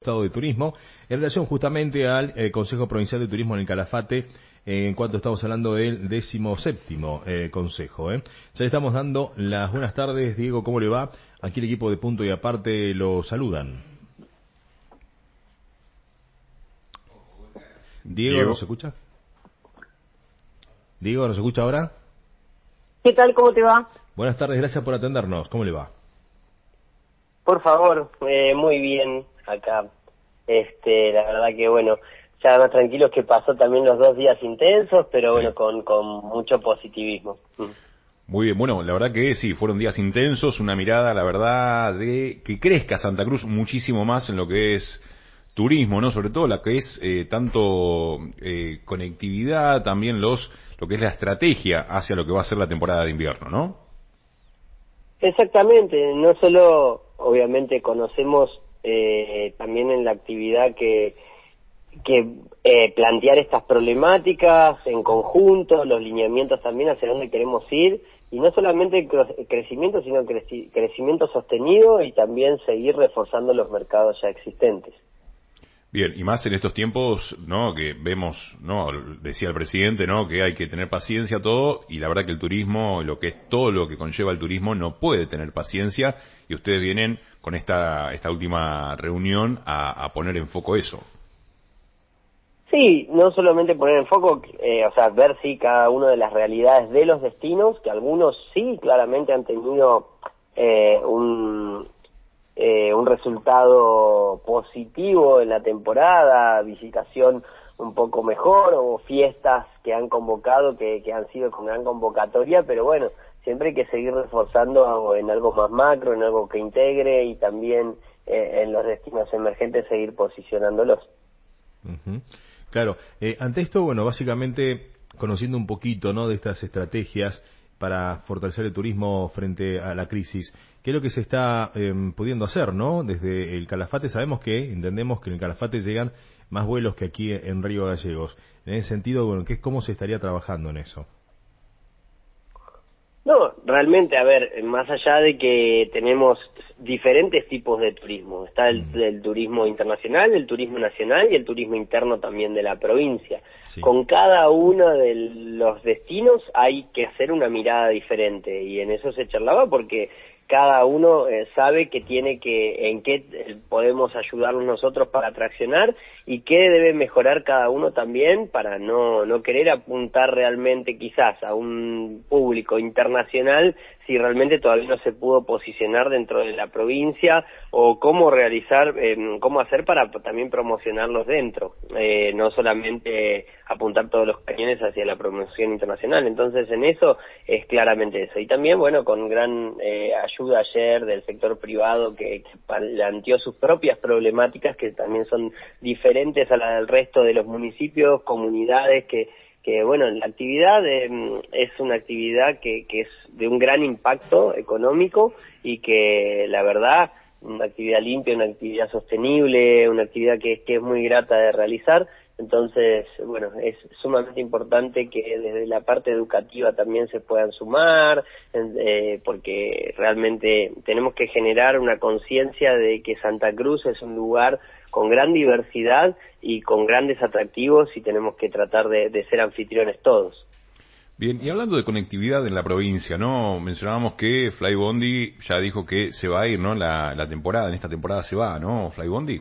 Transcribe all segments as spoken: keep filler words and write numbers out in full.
Estado de Turismo en relación justamente al eh, Consejo Provincial de Turismo en el Calafate, eh, en cuanto estamos hablando del décimo séptimo eh, Consejo. Eh. Ya le estamos dando las buenas tardes. Diego, ¿cómo le va? Aquí el equipo de Punto y Aparte lo saludan. Diego, Diego. ¿nos escucha? Diego, ¿nos escucha ahora? ¿Qué tal? ¿Cómo te va? Buenas tardes, gracias por atendernos. ¿Cómo le va? Por favor, eh, muy bien acá. Este, la verdad que bueno, ya más tranquilos que pasó también los dos días intensos, pero Sí. bueno, con, con mucho positivismo. Mm. Muy bien, bueno, la verdad que sí, fueron días intensos, una mirada, la verdad, de que crezca Santa Cruz muchísimo más en lo que es turismo, ¿no? Sobre todo la que es eh, tanto eh, conectividad, también los lo que es la estrategia hacia lo que va a ser la temporada de invierno, ¿no? Exactamente, no solo obviamente conocemos eh, también en la actividad que que eh, plantear estas problemáticas en conjunto, los lineamientos también hacia dónde queremos ir, y no solamente cre- crecimiento, sino creci- crecimiento sostenido y también seguir reforzando los mercados ya existentes. Bien, y más en estos tiempos, ¿no? Que vemos, ¿no? Decía el presidente, ¿no? Que hay que tener paciencia todo, y la verdad que el turismo, lo que es todo lo que conlleva el turismo, no puede tener paciencia, y ustedes vienen con esta esta última reunión a, a poner en foco eso. Sí, no solamente poner en foco, eh, o sea, ver sí cada una de las realidades de los destinos, que algunos sí claramente han tenido eh, un eh, un resultado positivo en la temporada, visitación un poco mejor o fiestas que han convocado, que, que han sido con gran convocatoria, pero bueno, siempre hay que seguir reforzando en algo más macro, en algo que integre y también eh, en los destinos emergentes seguir posicionándolos. Uh-huh. Claro, eh, ante esto, bueno, básicamente conociendo un poquito, ¿no?, de estas estrategias para fortalecer el turismo frente a la crisis, ¿qué es lo que se está eh, pudiendo hacer, ¿no? Desde el Calafate sabemos que, entendemos que en el Calafate llegan más vuelos que aquí en Río Gallegos. En ese sentido, bueno, ¿qué, ¿cómo se estaría trabajando en eso? No, realmente, a ver, más allá de que tenemos diferentes tipos de turismo, está el, Mm. el turismo internacional, el turismo nacional y el turismo interno también de la provincia. Sí. Con cada uno de los destinos hay que hacer una mirada diferente y en eso se charlaba porque cada uno eh, sabe que tiene que, en qué eh, podemos ayudarnos nosotros para traccionar y qué debe mejorar cada uno también para no, no querer apuntar realmente quizás a un público internacional si realmente todavía no se pudo posicionar dentro de la provincia o cómo realizar, eh, cómo hacer para también promocionarlos dentro, eh, no solamente apuntar todos los cañones hacia la promoción internacional. Entonces en eso es claramente eso. Y también, bueno, con gran eh, ayuda ayer del sector privado que, que planteó sus propias problemáticas que también son diferentes a la del resto de los municipios, comunidades que que bueno, la actividad eh, es una actividad que, que es de un gran impacto económico y que la verdad, una actividad limpia, una actividad sostenible, una actividad que, que es muy grata de realizar. Entonces, bueno, es sumamente importante que desde la parte educativa también se puedan sumar, eh, porque realmente tenemos que generar una conciencia de que Santa Cruz es un lugar con gran diversidad y con grandes atractivos y tenemos que tratar de, de ser anfitriones todos. Bien, y hablando de conectividad en la provincia, ¿no? Mencionábamos que Flybondi ya dijo que se va a ir, ¿no? La, la temporada, en esta temporada se va, ¿no? Flybondi.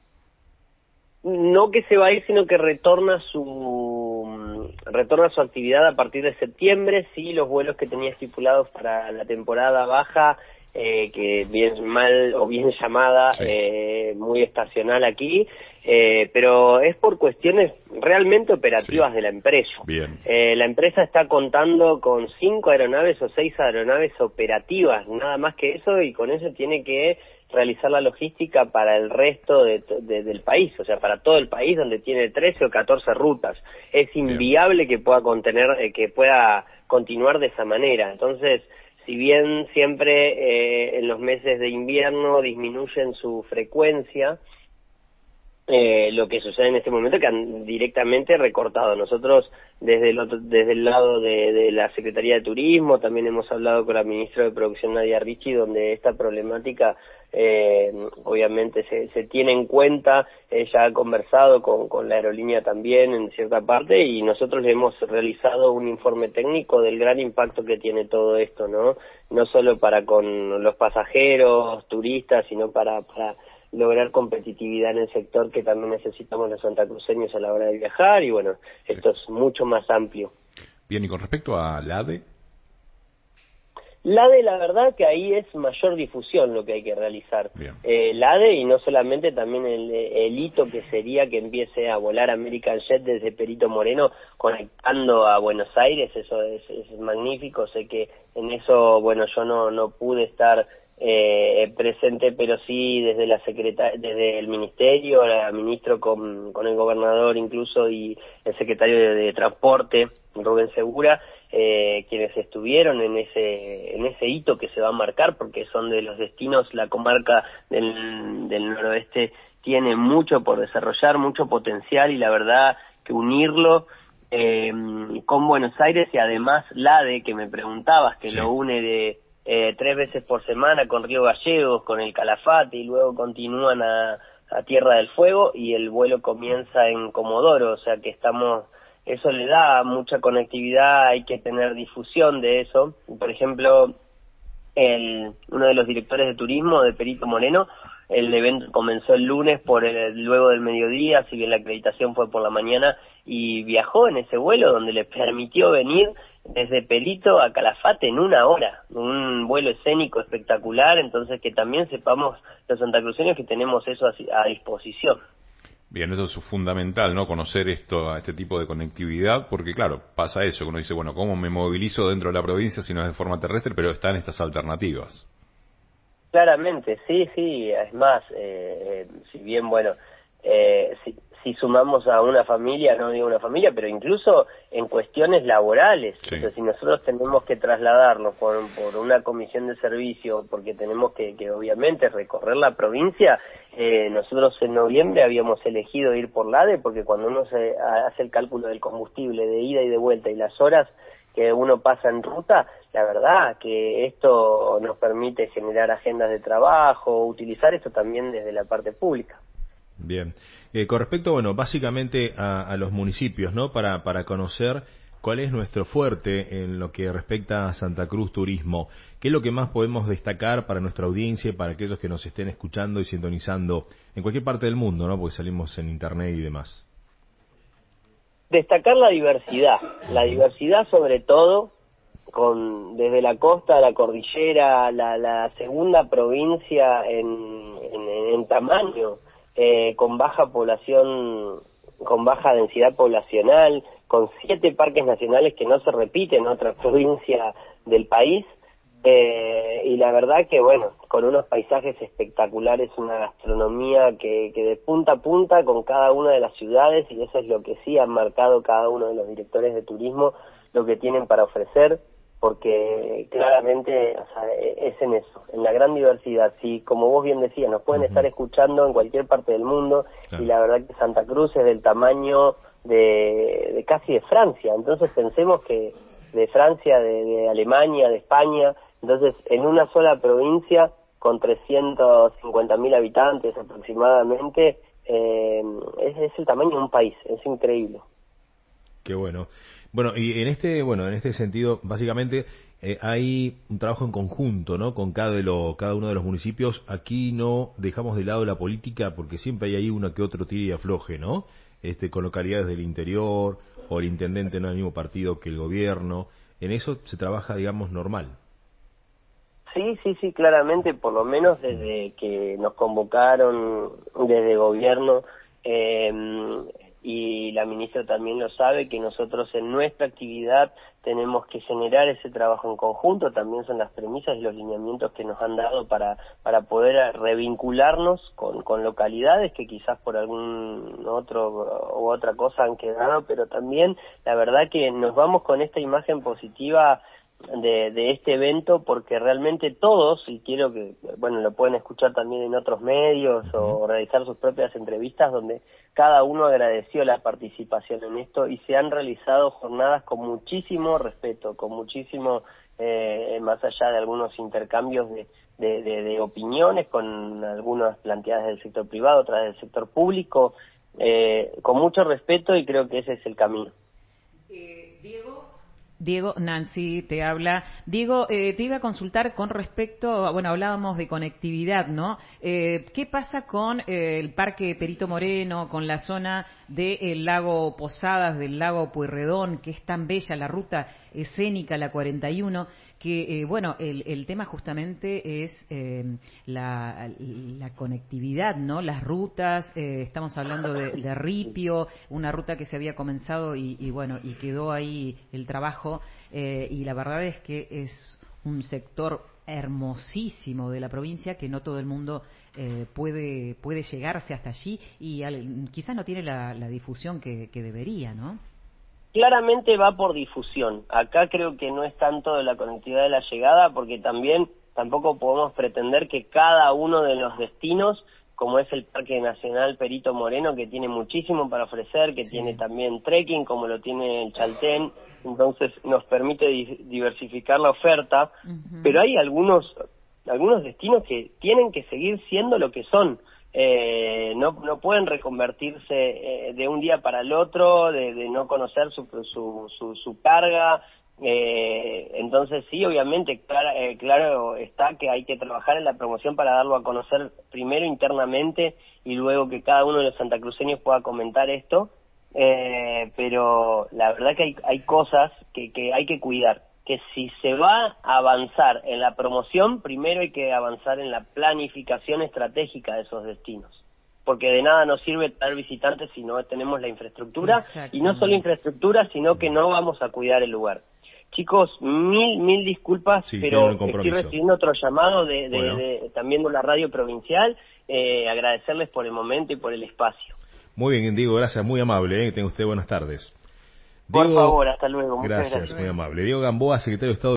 No que se va a ir, sino que retorna su retorna su actividad a partir de septiembre. Sí, los vuelos que tenía estipulados para la temporada baja, eh, que bien mal o bien llamada, Sí. eh, muy estacional aquí, eh, pero es por cuestiones realmente operativas Sí. de la empresa. Bien. Eh, la empresa está contando con cinco aeronaves o seis aeronaves operativas, nada más que eso, y con eso tiene que realizar la logística para el resto de, de, del país, o sea, para todo el país donde tiene trece o catorce rutas. Es inviable Bien. que pueda contener, eh, que pueda continuar de esa manera. Entonces, si bien siempre eh, en los meses de invierno disminuyen su frecuencia, Eh, lo que sucede en este momento es que han directamente recortado. Nosotros desde el otro, desde el lado de, de la Secretaría de Turismo también hemos hablado con la ministra de Producción Nadia Ricci, donde esta problemática eh, obviamente se, se tiene en cuenta, ella ha conversado con, con la aerolínea también en cierta parte, y nosotros le hemos realizado un informe técnico del gran impacto que tiene todo esto, ¿no? No solo para con los pasajeros, turistas, sino para, para lograr competitividad en el sector que también necesitamos los santacruceños a la hora de viajar, y bueno, esto es mucho más amplio. Bien, y con respecto a la A D E. La A D E, la verdad que ahí es mayor difusión lo que hay que realizar. Eh, la A D E, y no solamente, también el, el hito que sería que empiece a volar American Jet desde Perito Moreno conectando a Buenos Aires, eso es, es magnífico. Sé que en eso, bueno, yo no, no pude estar eh, presente, pero sí desde la secretaria, desde el ministerio, el ministro con, con el gobernador incluso, y el secretario de, de Transporte, Rubén Segura, eh, quienes estuvieron en ese en ese hito que se va a marcar, porque son de los destinos, la comarca del, del noroeste tiene mucho por desarrollar, mucho potencial, y la verdad que unirlo eh, con Buenos Aires, y además la A D E, que me preguntabas, que sí, lo une de eh, tres veces por semana con Río Gallegos, con el Calafate, y luego continúan a, a Tierra del Fuego, y el vuelo comienza en Comodoro, o sea que estamos... Eso le da mucha conectividad, hay que tener difusión de eso. Por ejemplo, el, uno de los directores de turismo de Perito Moreno, el evento comenzó el lunes por el, luego del mediodía, si bien la acreditación fue por la mañana, y viajó en ese vuelo donde le permitió venir desde Perito a Calafate en una hora, un vuelo escénico espectacular. Entonces que también sepamos los santacruceños que tenemos eso a, a disposición. Bien, eso es fundamental, ¿no? Conocer esto, este tipo de conectividad, porque claro, pasa eso, que uno dice, bueno, ¿cómo me movilizo dentro de la provincia si no es de forma terrestre? Pero están estas alternativas. Claramente, sí, sí, es más, eh, si bien, bueno, eh, si, si sumamos a una familia, no digo una familia, pero incluso en cuestiones laborales, sí. O sea, si nosotros tenemos que trasladarnos por, por una comisión de servicio, porque tenemos que, que obviamente recorrer la provincia, eh, nosotros en noviembre habíamos elegido ir por la A D E, porque cuando uno se hace el cálculo del combustible de ida y de vuelta y las horas que uno pasa en ruta, la verdad que esto nos permite generar agendas de trabajo, utilizar esto también desde la parte pública. Bien. Eh, con respecto, bueno, básicamente a, a los municipios, ¿no? Para, para conocer cuál es nuestro fuerte en lo que respecta a Santa Cruz Turismo. ¿Qué es lo que más podemos destacar para nuestra audiencia, para aquellos que nos estén escuchando y sintonizando en cualquier parte del mundo, ¿no? Porque salimos en internet y demás. Destacar la diversidad, la diversidad sobre todo, con desde la costa a la cordillera, la, la segunda provincia en, en, en tamaño, eh, con baja población, con baja densidad poblacional, con siete parques nacionales que no se repiten en otra provincia del país, eh, y la verdad que bueno, con unos paisajes espectaculares, una gastronomía que, que de punta a punta con cada una de las ciudades, y eso es lo que sí han marcado cada uno de los directores de turismo, lo que tienen para ofrecer, porque claramente, o sea, es en eso, en la gran diversidad. Sí, como vos bien decías, nos pueden uh-huh. estar escuchando en cualquier parte del mundo, claro. Y la verdad que Santa Cruz es del tamaño de, de casi de Francia, entonces pensemos que de Francia, de, de Alemania, de España, entonces en una sola provincia con trescientos cincuenta mil habitantes aproximadamente, eh, es, es el tamaño de un país, es increíble. Qué bueno. Bueno, y en este, bueno, en este sentido, básicamente eh, hay un trabajo en conjunto, ¿no? Con cada, de lo, cada uno de los municipios. Aquí no dejamos de lado la política porque siempre hay ahí uno que otro tire y afloje, ¿no? Este, con localidades del interior, o el intendente no es el mismo partido que el gobierno. En eso se trabaja, digamos, normal. Sí, sí, sí, claramente, por lo menos desde que nos convocaron desde gobierno, eh, y la ministra también lo sabe, que nosotros en nuestra actividad tenemos que generar ese trabajo en conjunto. También son las premisas y los lineamientos que nos han dado para para poder revincularnos con, con localidades que quizás por algún otro u otra cosa han quedado, pero también la verdad que nos vamos con esta imagen positiva de, de este evento, porque realmente todos, y quiero que, bueno, lo pueden escuchar también en otros medios o realizar sus propias entrevistas, donde cada uno agradeció la participación en esto, y se han realizado jornadas con muchísimo respeto, con muchísimo, eh, más allá de algunos intercambios de, de, de, de opiniones, con algunas planteadas del sector privado, otras del sector público, eh, con mucho respeto, y creo que ese es el camino. Eh, Diego. Diego, Nancy te habla. Diego, eh, te iba a consultar con respecto, bueno, hablábamos de conectividad, ¿no? Eh, ¿Qué pasa con eh, el Parque Perito Moreno, con la zona del lago Posadas, del lago Pueyrredón, que es tan bella, la ruta escénica, la cuarenta y uno, que, eh, bueno, el, el tema justamente es eh, la, la conectividad, ¿no? Las rutas, eh, estamos hablando de, de Ripio, una ruta que se había comenzado y, y bueno, y quedó ahí el trabajo. Eh, y la verdad es que es un sector hermosísimo de la provincia que no todo el mundo eh, puede puede llegarse hasta allí y al, quizás no tiene la, la difusión que, que debería, ¿no? Claramente va por difusión. Acá creo que no es tanto de la conectividad de la llegada, porque también tampoco podemos pretender que cada uno de los destinos, como es el Parque Nacional Perito Moreno, que tiene muchísimo para ofrecer, que sí. tiene también trekking, como lo tiene el Chaltén, entonces nos permite di- diversificar la oferta, uh-huh. pero hay algunos algunos destinos que tienen que seguir siendo lo que son, eh, no no pueden reconvertirse eh, de un día para el otro, de, de no conocer su su su, su carga. Eh, entonces sí, obviamente, claro, eh, claro está que hay que trabajar en la promoción para darlo a conocer primero internamente y luego que cada uno de los santacruceños pueda comentar esto, eh, pero la verdad que hay, hay cosas que, que hay que cuidar, que si se va a avanzar en la promoción, primero hay que avanzar en la planificación estratégica de esos destinos, porque de nada nos sirve traer visitantes si no tenemos la infraestructura, y no solo infraestructura, sino que no vamos a cuidar el lugar. Chicos, mil, mil disculpas, sí, pero estoy recibiendo otro llamado de, de, bueno. de también de la radio provincial, eh, agradecerles por el momento y por el espacio. Muy bien, Diego, gracias, muy amable, ¿eh? Que tenga usted buenas tardes. Por Diego, favor, hasta luego. Muchas gracias, gracias. muy amable. Diego Gamboa, secretario de Estado